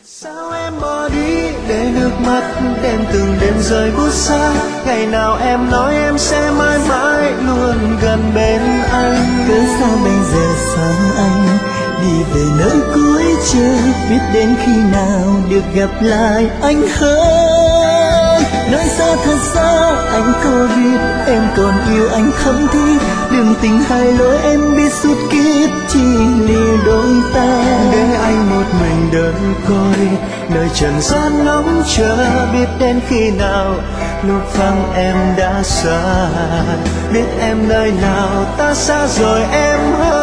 Sao em bỏ đi để nước mắt đêm từng đêm rơi buốt xa. Ngày nào em nói em sẽ mãi mãi luôn gần bên anh. Cớ sao bây giờ xa anh đi về nơi cuối chưa biết đến khi nào được gặp lại anh hỡi. Nơi xa thật xa anh có biết em còn yêu anh thắm thiết. Đường tình hai lối em biết suốt kiếp chỉ lìa đôi ta. Để anh một mình đơn côi nơi trần gian ngóng chờ biết đến khi nào lúc vắng em đã xa. Biết em nơi nào ta xa rồi em hỡi.